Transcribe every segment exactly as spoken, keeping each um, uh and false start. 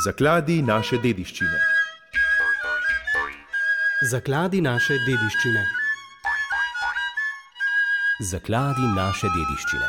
Zakladi naše dediščine. Zakladi naše dediščine. Zakladi naše dediščine.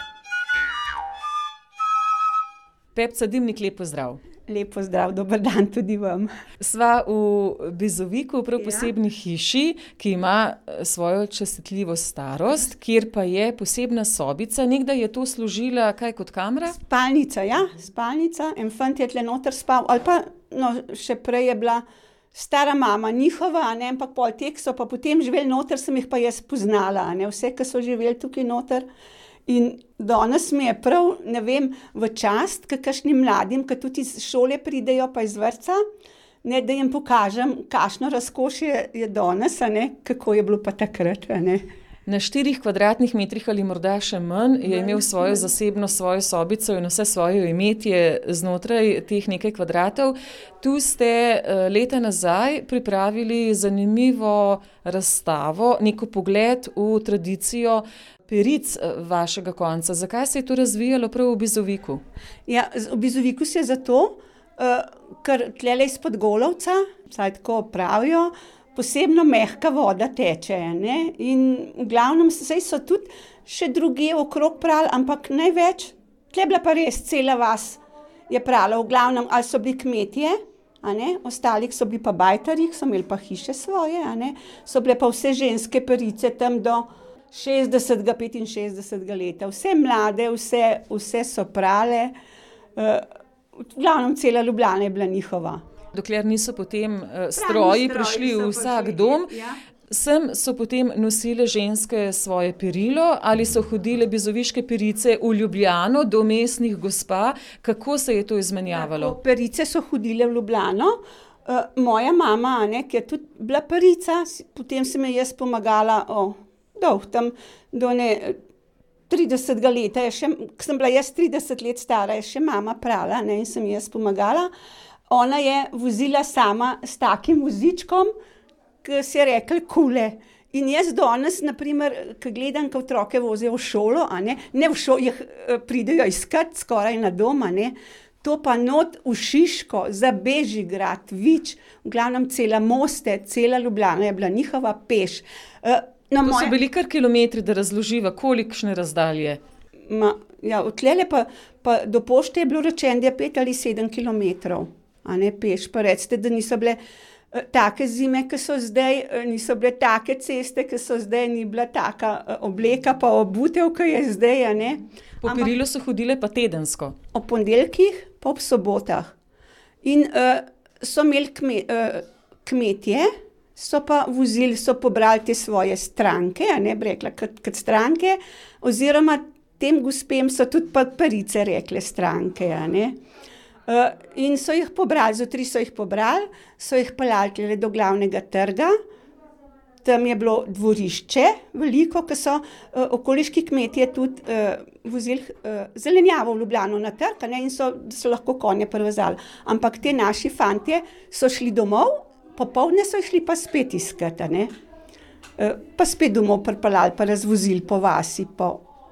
Pepca Dimnik, lep pozdrav. Lep pozdrav, dober dan tudi vam. Sva v Bizoviku, prav posebni hiši, ki ima svojo častitljivo starost, kjer pa je posebna sobica. Nekdaj je to služila kaj kot kamra? Spalnica, ja, spalnica. En fant je tle noter spal, ali pa, no, še prej je bila stara mama njihova, ne, ampak pol tek so pa potem živeli noter, sem jih pa jaz poznala, ne, vse, ki so živeli tukaj noter. In danes mi je prav, ne vem, v čast, k kakšnim mladim, ki tudi iz šole pridejo, pa iz vrtca, ne, da jim pokažem, kakšno razkošje je danes, a ne, kako je bilo pa takrat, a ne. Na štirih kvadratnih metrih ali morda še manj je imel svojo zasebno, svojo sobico in vse svoje imetje znotraj teh nekaj kvadratov. Tu ste leta nazaj pripravili zanimivo razstavo, neko pogled v tradicijo peric vašega konca. Zakaj se je to razvijalo prav v Bizoviku? Ja, v Bizoviku se je zato, uh, ker tlele izpod Golovca, saj tako pravijo, posebno mehka voda teče, ne, in v glavnem, saj so tudi še druge okrog prali, ampak največ, tle je bila pa res cela vas je prala, v glavnem, ali so bili kmetje, a ne, ostalih so bili pa bajtarji, so imeli pa hiše svoje, a ne, so bile pa vse ženske perice tam do šestdesetega, petinšestdesetega leta, vse mlade, vse, vse so prale, uh, v glavnem cela Ljubljana je bila njihova. Dokler niso potem uh, stroji prišli v vsak dom, ja. Sem so potem nosile ženske svoje perilo ali so hodile bizoviške perice v Ljubljano do mestnih gospa, kako se je to izmenjavalo? Tako, perice so hodile v Ljubljano, uh, moja mama, ne, ki je tudi bila perica, potem sem jaz pomagala, oh, dolg tam, do ne tridesetega leta, je še, ko sem bila jaz trideset let stara, je še mama prala, ne, in sem jaz pomagala. Ona je vozila sama s takim vozičkom, ki se je rekel kule. In jaz danes, na primer, ko gledam, ko otroke vozijo v šolo, a ne, ne v šolo, jih pridejo iskat skoraj na dom, a ne, to pa not v Šiško, za Bežigrad, Vič, v glavnem cela Moste, cela Ljubljana je bila njihova peš. No, to moja... so bili kar kilometri, da razloživa, kolikšne razdalje? Ma, ja, odtlele pa, pa do pošte je bilo rečeno, da je pet ali sedem kilometrov, a ne peš, pa recite, da niso bile uh, take zime, ki so zdaj, uh, niso bile take ceste, ki so zdaj, ni bila taka uh, obleka, pa obutev, ki je zdaj, a ne. Po perilo so hodile pa tedensko? Ob ponedeljkih, pa ob sobotah. In uh, so imeli kme, uh, kmetje, so pa vozili, so pobrali te svoje stranke, a ne, bi rekla, kot, kot stranke, oziroma tem gospem so tudi pa perice rekle stranke, a ne. Uh, in so jih pobrali, zjutraj so jih pobrali, so jih peljali do glavnega trga, tam je bilo dvorišče veliko, ki so uh, okoliški kmetje tudi uh, vozili uh, zelenjavo v Ljubljano na trg, a ne, in so, so lahko konje privezali. Ampak te naši fantje so šli domov, popoldne so šli pa spet iskat, a ne, uh, pa spet domov pripeljali, pa razvozili po vasi, po,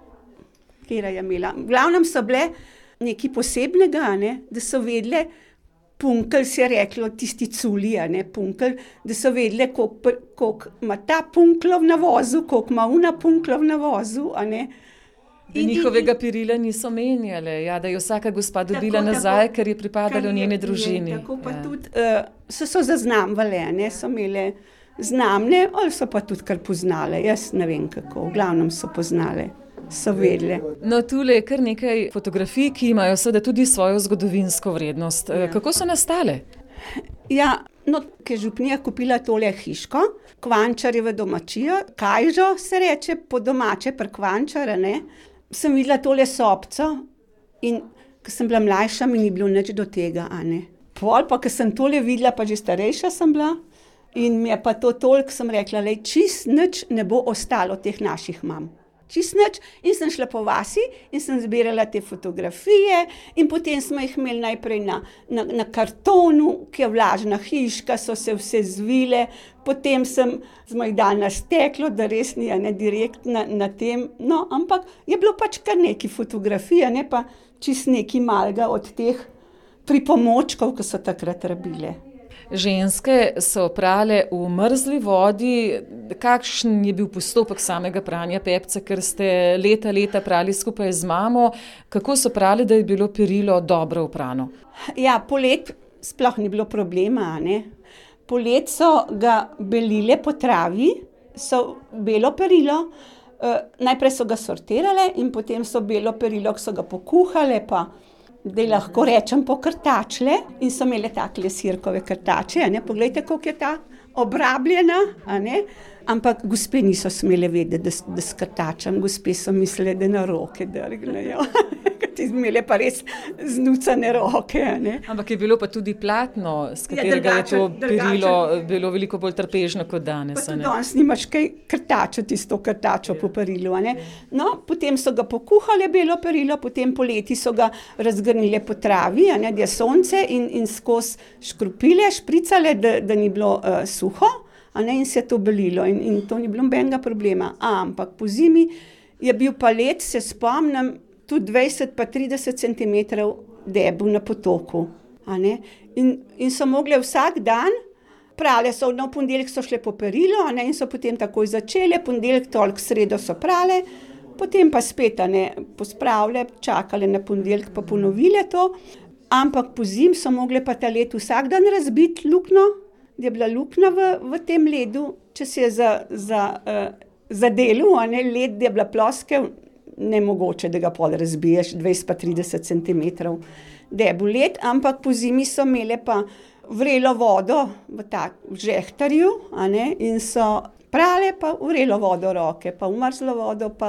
kjera je imela. V glavnem so bile nekaj posebnega, ne, da so vedele, punkelj se je reklo, tisti culi, a ne, punkelj, da so vedele, koliko ima ta punklov na vozu, koliko ima una punklov na vozu, a ne. In njihovega perila niso menjale, ja, da je vsaka gospa dobila tako, nazaj, tako, ker je pripadalo njene družini. Tako pa ja. tudi, uh, so so zaznamvale, ne, so imele znamne, ali so pa tudi kar poznale, jaz ne vem kako, v glavnem so poznale. So vedle. No, tule je kar nekaj fotografij, ki imajo seveda tudi svojo zgodovinsko vrednost. Ja. Kako so nastale? Ja, no, ko je župnija kupila tole hiško, Kvančarjeve domačijo, Kajžo se reče, po domače pri Kvančare, ne, sem videla tole sobco in ko sem bila mlajša, mi ni bilo nič do tega, a ne. Pol pa, ko sem tole videla, pa že starejša sem bila in mi je pa to toliko, sem rekla, lej, čist nič ne bo ostalo teh naših mam. Čist nič, in sem šla po vasi in sem zbirala te fotografije in potem smo jih imeli najprej na, na, na kartonu, ki je vlažna hiška, so se vse zvile, potem sem, smo jih dali na steklo, da res ni, ne, direkt na, na tem, no, ampak je bilo pač kar nekaj fotografij, ne, pa čist nekaj malega od teh pripomočkov, ki so takrat rabile. Ženske so prale v mrzli vodi. Kakšen je bil postopek samega pranja pepca, ker ste leta, leta prali skupaj z mamo? Kako so prali, da je bilo perilo dobro oprano? Ja, polet sploh ni bilo problema, ne. Polet so ga belile po travi, so belo perilo, eh, najprej so ga sortirale in potem so belo perilo, ki so ga pokuhale, pa da lahko rečem pokrtačile in so imele takle sirkove krtače, a ne, poglejte, koliko je ta obrabljena, a ne, ampak gospe niso smele vedeti, da, da skrtačam, gospe so mislile, da na roke drgnejo, ti imele pa res znucane roke, a ne. Ampak je bilo pa tudi platno, s katerega ja, je to perilo bilo veliko bolj trpežno kot danes, pa a ne. Pa danes nimaš kaj krtačo, tisto krtačo po perilu, a ne. No, potem so ga pokuhale belo perilo, potem poleti so ga razgrnile po travi, a ne, da je sonce in, in skozi škropile, špricale, da, da ni bilo uh, suho, a ne, in se je to belilo in, in to ni bilo nobenega problema. Ampak po zimi je bil pa led, se spomnim, tudi dvajset pa trideset centimetrov debel na potoku, a ne. In, in so mogle vsak dan, prale so, no, v ponedeljek so šle po perilo, a ne, in so potem takoj začele, ponedeljek, torek, sredo so prale, potem pa spet, a ne, pospravile, čakale na ponedeljek, pa ponovile to, ampak po zim so mogle pa ta led vsak dan razbiti luknjo, da je bila luknja v, v tem ledu, če se je za, za, uh, zadelil, a ne, led, da je bila ploskev, nemogoče, da ga pol razbiješ, dvajset pa trideset centimetrov debel led, ampak po zimi so imele pa vrelo vodo v tak žehtarju, a ne, in so prale pa vrelo vodo roke, pa umrzlo vodo, pa...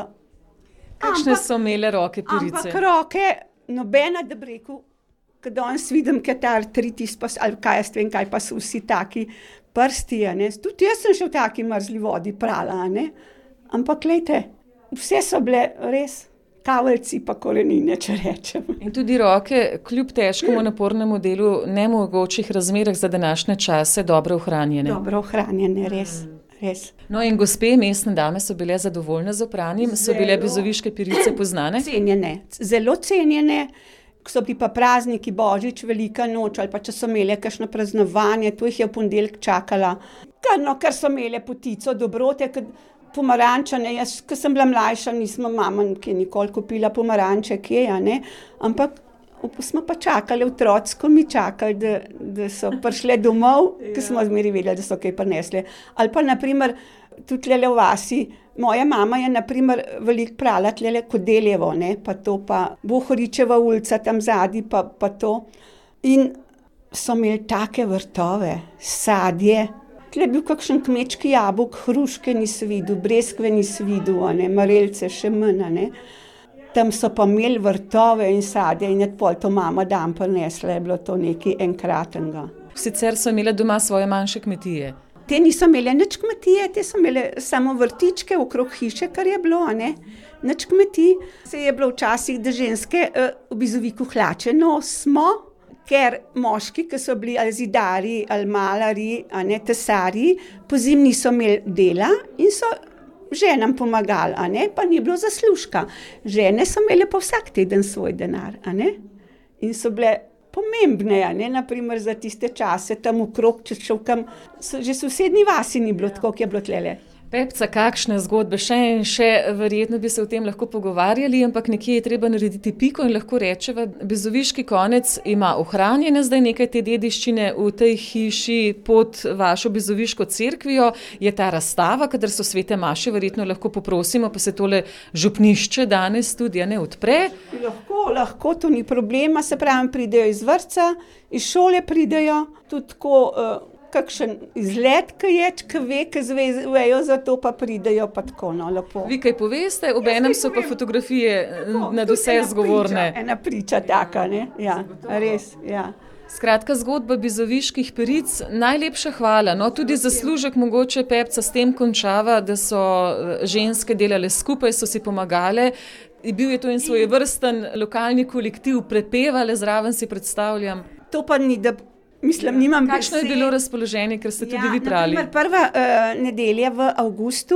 Kakšne ampak, so imele roke perice? Ampak roke, nobena, da bi rekel, ko danes vidim, kaj ta artritis, pa, ali kaj jaz vem, kaj pa so vsi taki prsti, a ne, tudi jaz sem še v taki mrzli vodi prala, a ne, ampak glejte, vse so bile res kaveljci pa korenine, če rečem. In tudi roke, kljub težkemu napornemu delu, nemogočih razmerah za današnje čase, dobro ohranjene. Dobro ohranjene, res, res. No in gospe, mestne dame so bile zadovoljne z opranjem, so bile bizoviške perice poznane? Cenjene, zelo cenjene. Ko so bili pa prazniki, Božič, Velika noč, ali pa če so imele kakšno praznovanje, to jih je v ponedeljek čakala. Kar, no, ker so imele potico, dobrote, pomarančane, jaz, ko sem bila mlajša, nismo mama, ki je nikoli kupila pomaranče, kje, a ne, ampak smo pa čakali, otroci, ko mi čakali, da, da so prišle domov, ker smo zmeri vedeli, da so kaj prinesle. Ali pa, naprimer, tudi tlele v vasi, moja mama je, naprimer, veliko prala tlele Kodeljevo, ne, pa to, pa Bohoričeva ulica tam zadnji, pa, pa to. In so imeli take vrtove, sadje. Tle je bil kakšen kmečki jabolk, hruške nisi videl, breskve nisi videl, a ne, marelice še manj, a ne. Tam so pa imeli vrtove in sadje in je pol to mama dan prinesla, je bilo to nekaj enkratnega. Sicer so imele doma svoje manjše kmetije. Te niso imele nič kmetije, te so imele samo vrtičke okrog hiše, kar je bilo, a ne, nič kmetij. Se je bilo včasih, da ženske uh, v Bizoviku hlače nosimo, ker moški, ki so bili ali zidari, ali malari, a ne, tesarji, pozim niso imeli dela in so ženam pomagali, a ne, pa ni bilo zaslužka. Žene so imele pa vsak teden svoj denar, a ne, in so bile pomembne, a ne, naprimer za tiste čase tam okrog, če šel kam, so, že sosednji vasi ni bilo tako, kot je bilo tlele. Pepca, kakšne zgodbe, še in še, verjetno bi se o tem lahko pogovarjali, ampak nekje je treba narediti piko in lahko rečeva, Bizoviški konec ima ohranjene zdaj nekaj te dediščine v tej hiši pod vašo Bizoviško cerkvijo, je ta razstava, kadar so svete maše, verjetno lahko poprosimo, pa se tole župnišče danes tudi, a ne, odpre. Lahko, lahko, to ni problema, se pravi, pridejo iz vrtca, iz šole pridejo, tudi tako, uh, kakšen izlet, ki je, ki ve, ki zvejo, zato pa pridejo pa tako, no, lepo. Vi kaj poveste, obenem so pa fotografije nad vse zgovorne. Ena priča taka, ne, ja, res, ja. Skratka, zgodba Bizoviških peric, najlepša hvala, no, tudi zaslužek mogoče Pepca s tem končava, da so ženske delale skupaj, so si pomagale, bil je to in svojevrsten lokalni kolektiv, prepevale, zraven si predstavljam. To pa ni, da mislim, nimam besed. Kakšno je bilo razpoloženje, ker ste tudi ja, vi prali? Naprimer, prva uh, nedelja v avgustu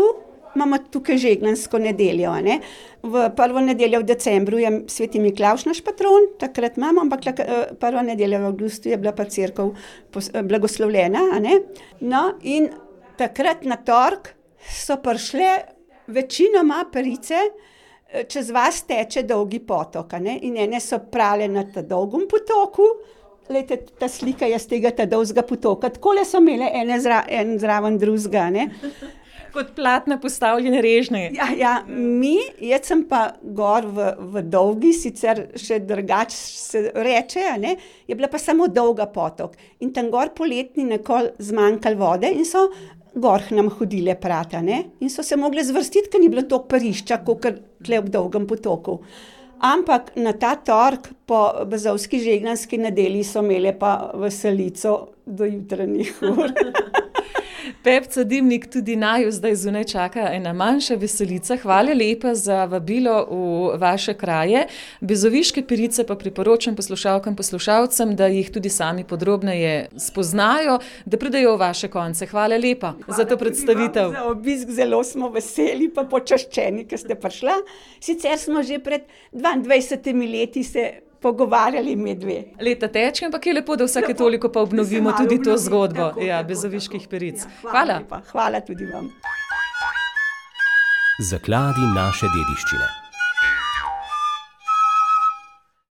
imamo tukaj žegnansko nedeljo, a ne. V prvo nedeljo v decembru je sveti Miklavž naš patron, takrat imamo, ampak prva nedelja v avgustu je bila pa cerkev blagoslovljena, a ne. No, in takrat na torek so prišle večinoma perice, čez vas teče dolgi potok, a ne, in ene so prale na ta dolgem potoku. Glejte, ta slika je z tega ta dolgega potoka, takole so imele ene zra, en zraven drugega, ne. Kot platna postavljene režne. Ja, ja, mi, jaz sem pa gor v, v dolgi, sicer še drugače se reče, a ne, je bila pa samo dolga potok. In tam gor poletni nekoli zmanjkalo vode in so gor k nam hodile prata, ne, in so se mogle zvrstiti, ker ni bilo toliko parišča, kakor tle ob dolgem potoku. Ampak na ta torek po Bazovski žegnanski nedelji so imele pa veselico do jutranjih ur. Pepca Dimnik, tudi naju zdaj zunaj čaka ena manjša veselica. Hvala lepa za vabilo v vaše kraje. Bezoviške perice pa priporočam poslušalkam, poslušalcem, da jih tudi sami podrobneje spoznajo, da pridejo v vaše konce. Hvala lepa Hvala za to predstavitev. Za obisk, zelo smo veseli pa počaščeni, ker ste prišla. Sicer smo že pred dvaindvajsetimi leti se pogovarjali med dve. Leta teče, ampak je lepo, da vsake toliko pa obnovimo tudi to zgodbo. Tako, ja, bezoviških peric. Ja, hvala. Hvala. Hvala tudi vam. Zakladi naše dediščine.